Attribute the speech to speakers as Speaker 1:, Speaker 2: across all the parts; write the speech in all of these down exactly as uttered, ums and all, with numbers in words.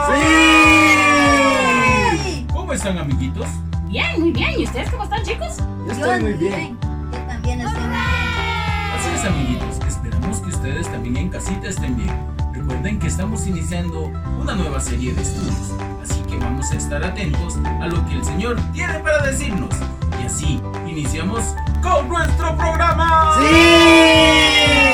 Speaker 1: ¡Sí! ¿Cómo están, amiguitos?
Speaker 2: Bien, muy bien. ¿Y ustedes cómo están, chicos?
Speaker 3: Yo estoy muy bien.
Speaker 4: Yo también estoy muy bien.
Speaker 1: Así es, amiguitos. Esperamos que ustedes también en casita estén bien. Recuerden que estamos iniciando una nueva serie de estudios, así que vamos a estar atentos a lo que el Señor tiene para decirnos. Y así iniciamos con nuestro programa.
Speaker 3: ¡Sí!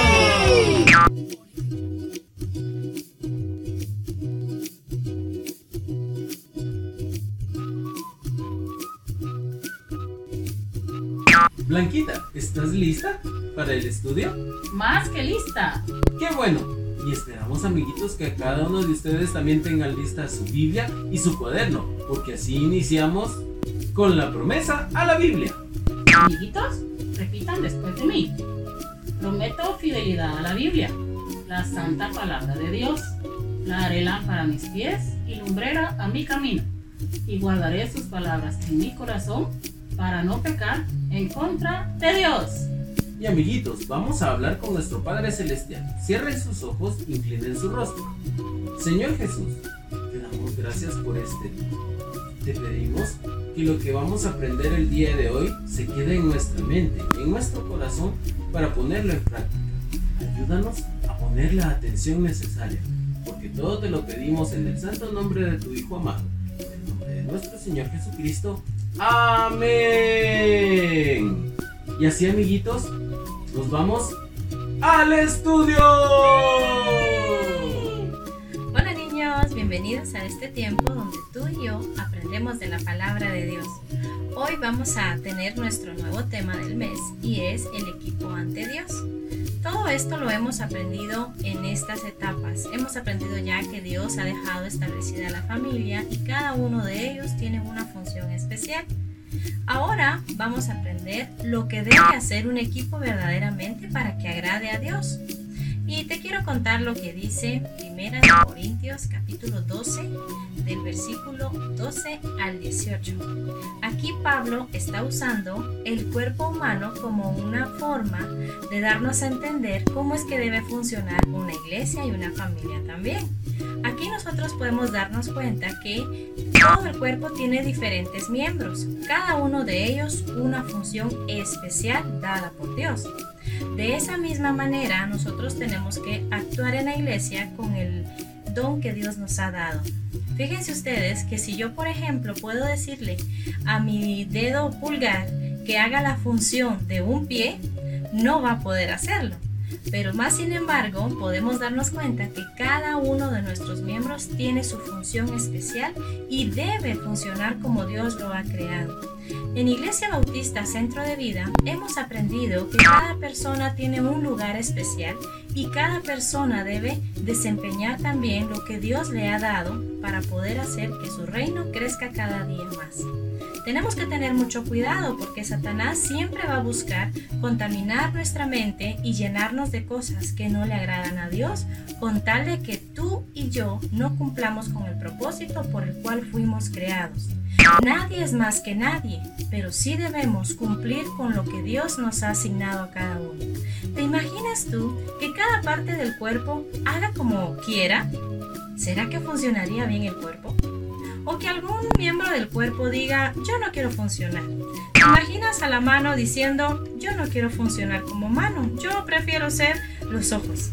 Speaker 1: Blanquita, ¿estás lista para el estudio?
Speaker 2: Más que lista.
Speaker 1: ¡Qué bueno! Y esperamos, amiguitos, que cada uno de ustedes también tengan lista su Biblia y su cuaderno, porque así iniciamos con la promesa a la Biblia.
Speaker 2: Amiguitos, repitan después de mí. Prometo fidelidad a la Biblia, la santa palabra de Dios. La haré lámpara a mis pies y lumbrera a mi camino. Y guardaré sus palabras en mi corazón para no pecar en contra de Dios.
Speaker 1: Y amiguitos, vamos a hablar con nuestro Padre Celestial. Cierren sus ojos, inclinen su rostro. Señor Jesús, te damos gracias por este día. Te pedimos que lo que vamos a aprender el día de hoy se quede en nuestra mente, en nuestro corazón, para ponerlo en práctica. Ayúdanos a poner la atención necesaria, porque todo te lo pedimos en el santo nombre de tu Hijo amado, en el nombre de nuestro Señor Jesucristo. ¡Amén! Y así, amiguitos, nos vamos al estudio.
Speaker 5: Hola niños, bienvenidos a este tiempo donde tú y yo aprendemos de la palabra de Dios. Hoy vamos a tener nuestro nuevo tema del mes y es el equipo ante Dios. Todo esto lo hemos aprendido en estas etapas. Hemos aprendido ya que Dios ha dejado establecida la familia y cada uno de ellos tiene una función especial. Ahora vamos a aprender lo que debe hacer un equipo verdaderamente para que agrade a Dios. Y te quiero contar lo que dice Primera de Corintios capítulo doce, del versículo doce al dieciocho. Aquí Pablo está usando el cuerpo humano como una forma de darnos a entender cómo es que debe funcionar una iglesia y una familia también. Aquí nosotros podemos darnos cuenta que todo el cuerpo tiene diferentes miembros, cada uno de ellos una función especial dada por Dios. De esa misma manera nosotros tenemos que actuar en la iglesia con el don que Dios nos ha dado. Fíjense ustedes que si yo, por ejemplo, puedo decirle a mi dedo pulgar que haga la función de un pie, no va a poder hacerlo. Pero más sin embargo, podemos darnos cuenta que cada uno de nuestros miembros tiene su función especial y debe funcionar como Dios lo ha creado. En Iglesia Bautista Centro de Vida hemos aprendido que cada persona tiene un lugar especial y cada persona debe desempeñar también lo que Dios le ha dado para poder hacer que su reino crezca cada día más. Tenemos que tener mucho cuidado porque Satanás siempre va a buscar contaminar nuestra mente y llenarnos de cosas que no le agradan a Dios, con tal de que tú y yo no cumplamos con el propósito por el cual fuimos creados. Nadie es más que nadie, pero sí debemos cumplir con lo que Dios nos ha asignado a cada uno. ¿Te imaginas tú que cada parte del cuerpo haga como quiera? ¿Será que funcionaría bien el cuerpo? O que algún miembro del cuerpo diga, yo no quiero funcionar. ¿Te imaginas a la mano diciendo, yo no quiero funcionar como mano, yo prefiero ser los ojos?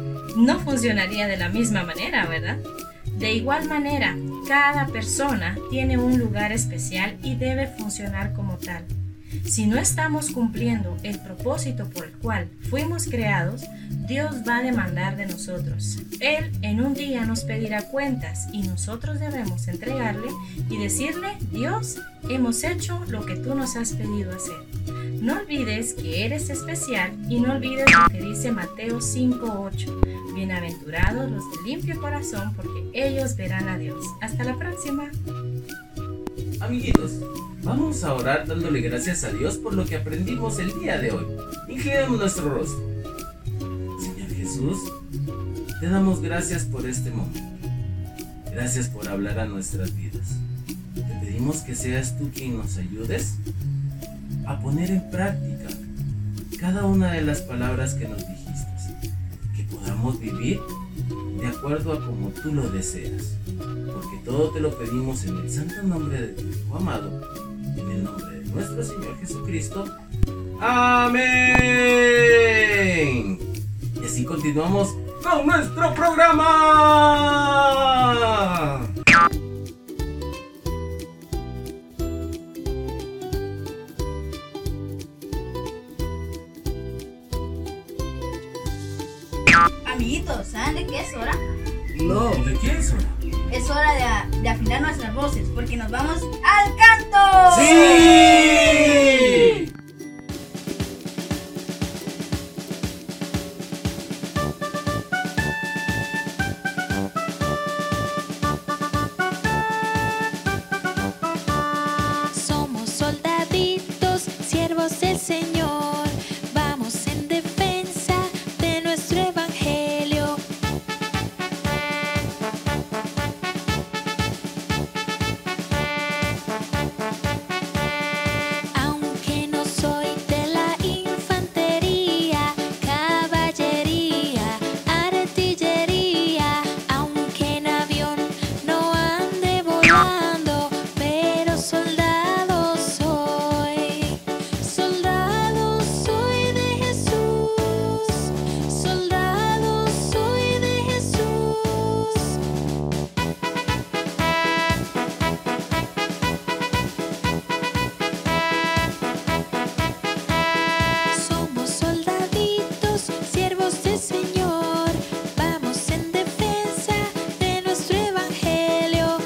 Speaker 5: No funcionaría de la misma manera, ¿verdad? De igual manera, cada persona tiene un lugar especial y debe funcionar como tal. Si no estamos cumpliendo el propósito por el cual fuimos creados, Dios va a demandar de nosotros. Él en un día nos pedirá cuentas y nosotros debemos entregarle y decirle, Dios, hemos hecho lo que tú nos has pedido hacer. No olvides que eres especial y no olvides lo que dice Mateo cinco ocho. Bienaventurados los de limpio corazón porque ellos verán a Dios. Hasta la próxima.
Speaker 1: Amiguitos, vamos a orar dándole gracias a Dios por lo que aprendimos el día de hoy. Inclinemos nuestro rostro. Señor Jesús, te damos gracias por este momento. Gracias por hablar a nuestras vidas. Te pedimos que seas tú quien nos ayudes a poner en práctica cada una de las palabras que nos dijiste, que podamos vivir de acuerdo a como tú lo deseas. porque todo te lo pedimos en el santo nombre de tu Hijo amado, en el nombre de nuestro Señor Jesucristo. Amén. Y así continuamos con nuestro programa.
Speaker 4: Amiguitos, ¿saben de qué es hora?
Speaker 3: No.
Speaker 1: ¿De qué es hora?
Speaker 4: Es hora de, de afinar nuestras voces porque nos vamos al canto.
Speaker 1: ¡Sí!
Speaker 6: Somos soldaditos, siervos del Señor. Vamos en defensa de nuestro evangelio. Aunque no soy de la infantería, caballería, artillería, aunque en avión no ande volando, pero soldado soy, soldado soy de Jesús, soldado soy de Jesús. Somos soldaditos, siervos del Señor. Vamos en defensa de nuestro evangelio.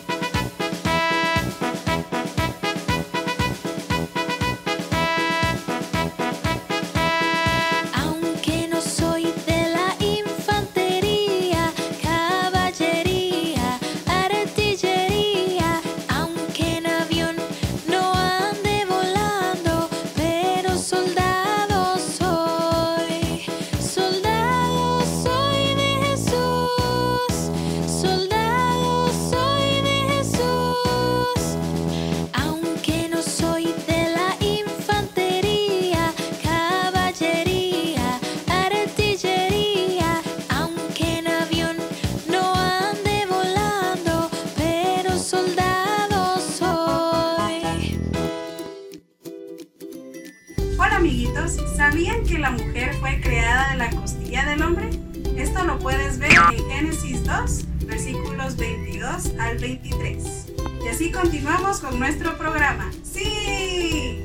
Speaker 6: Aunque no soy de la infantería, caballería, artillería, aunque en avión no ande volando, pero soldado soy, soldado soy de Jesús, soldado soy de Jesús. Aunque no soy de la infantería, caballería, artillería, aunque en avión no ande volando, pero soldado soy.
Speaker 7: Hola amiguitos, ¿sabían que la mujer fue creada de la costilla del hombre? Esto lo puedes ver en Génesis dos, versículos veintidós al veintitrés. Y así continuamos con nuestro programa. ¡Sí!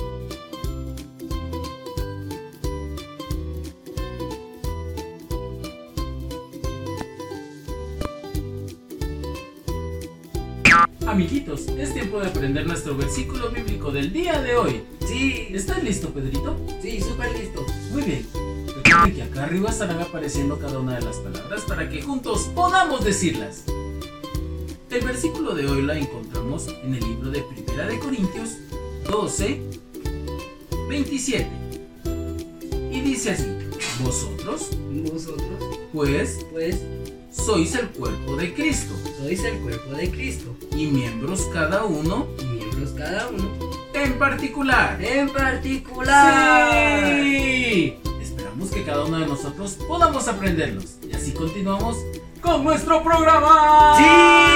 Speaker 1: Amiguitos, es tiempo de aprender nuestro versículo bíblico del día de hoy.
Speaker 3: Sí,
Speaker 1: ¿Estás listo, Pedrito?
Speaker 3: sí, súper listo.
Speaker 1: Muy bien. Recuerden que acá arriba estarán apareciendo cada una de las palabras para que juntos podamos decirlas. El versículo de hoy la encontramos en el libro de Primera de Corintios doce, veintisiete. Y dice así: vosotros,
Speaker 3: Vosotros,
Speaker 1: pues,
Speaker 3: pues,
Speaker 1: sois el cuerpo de Cristo,
Speaker 3: sois el cuerpo de Cristo,
Speaker 1: y miembros cada uno
Speaker 3: y miembros cada uno
Speaker 1: en particular.
Speaker 3: en particular.
Speaker 1: ¡Sí! Esperamos que cada uno de nosotros podamos aprenderlos. Y así continuamos con nuestro programa.
Speaker 3: ¡Sí!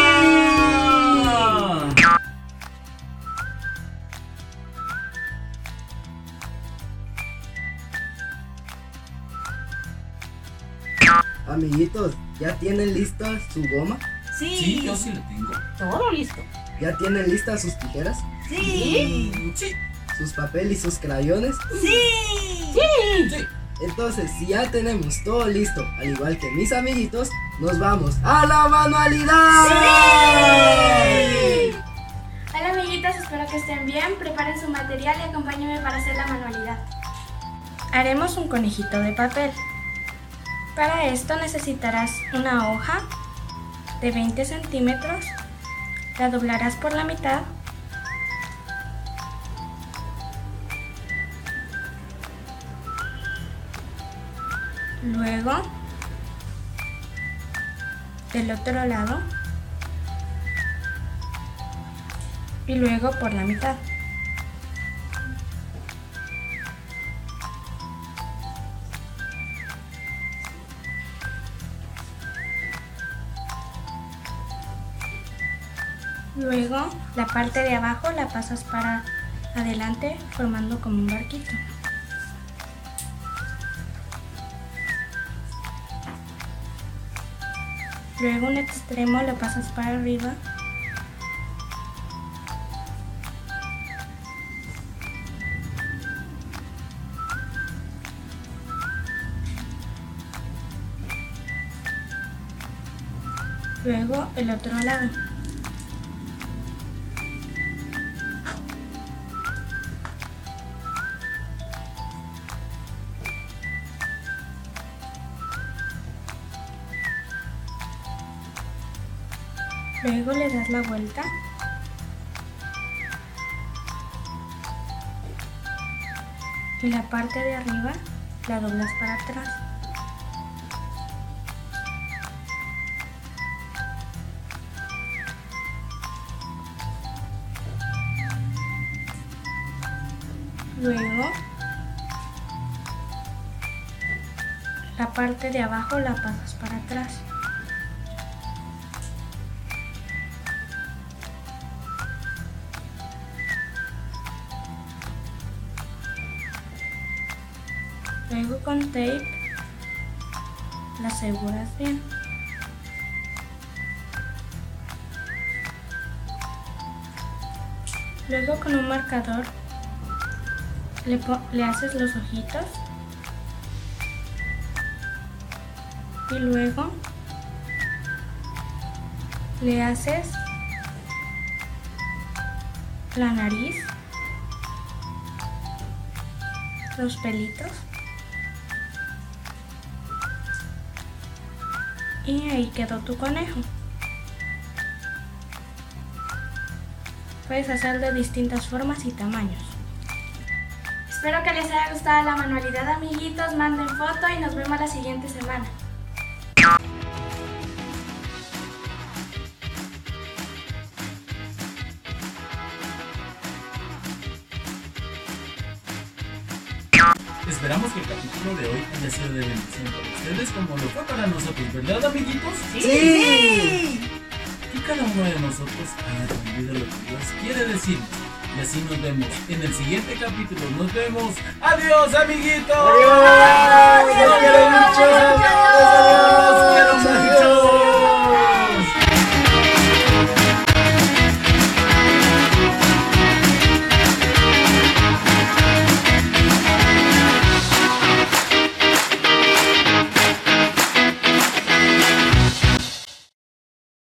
Speaker 3: Amiguitos, ¿ya tienen lista su goma?
Speaker 4: Sí.
Speaker 1: Sí, yo sí la tengo.
Speaker 2: Todo listo.
Speaker 3: ¿Ya tienen listas sus tijeras?
Speaker 4: Sí.
Speaker 1: Sí,
Speaker 3: ¿Sus papel y sus crayones?
Speaker 4: Sí.
Speaker 1: sí.
Speaker 3: Entonces, si ya tenemos todo listo, al igual que mis amiguitos, nos vamos a la manualidad.
Speaker 4: Sí.
Speaker 8: Hola amiguitos, espero que estén bien. Preparen su material y acompáñenme para hacer la manualidad. Haremos un conejito de papel. Para esto necesitarás una hoja de veinte centímetros. La doblarás por la mitad. Luego, del otro lado. Y luego por la mitad. Luego, la parte de abajo la pasas para adelante formando como un barquito. Luego un extremo lo pasas para arriba. Luego el otro lado. Luego le das la vuelta. Y la parte de arriba la doblas para atrás. Luego la parte de abajo la pasas para atrás. Luego con tape la aseguras bien. Luego con un marcador le, le haces los ojitos y luego le haces la nariz, los pelitos. Y ahí quedó tu conejo. Puedes hacer de distintas formas y tamaños. Espero que les haya gustado la manualidad, amiguitos. Manden foto y nos vemos la siguiente semana.
Speaker 1: Esperamos que el capítulo de hoy haya sido de bendición para ustedes como lo fue para nosotros, ¿verdad, amiguitos?
Speaker 3: ¡Sí!
Speaker 1: Que cada uno de nosotros haya aprendido lo que Dios quiere decir. Y así nos vemos en el siguiente capítulo. Nos vemos. ¡Adiós, amiguitos!
Speaker 3: ¡Adiós!